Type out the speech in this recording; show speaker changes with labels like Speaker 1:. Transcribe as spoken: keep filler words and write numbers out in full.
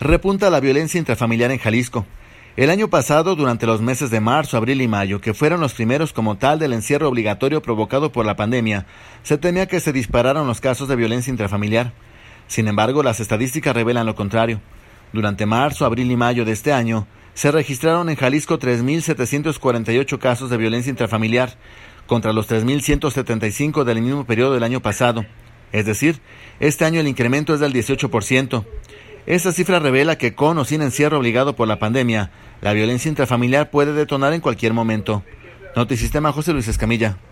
Speaker 1: Repunta la violencia intrafamiliar en Jalisco. El año pasado, durante los meses de marzo, abril y mayo, que fueron los primeros como tal del encierro obligatorio provocado por la pandemia, se temía que se dispararan los casos de violencia intrafamiliar. Sin embargo, las estadísticas revelan lo contrario. Durante marzo, abril y mayo de este año, se registraron en Jalisco tres mil setecientos cuarenta y ocho casos de violencia intrafamiliar, contra los tres mil ciento setenta y cinco del mismo periodo del año pasado. Es decir, este año el incremento es del dieciocho por ciento. Esta cifra revela que con o sin encierro obligado por la pandemia, la violencia intrafamiliar puede detonar en cualquier momento. Notisistema, José Luis Escamilla.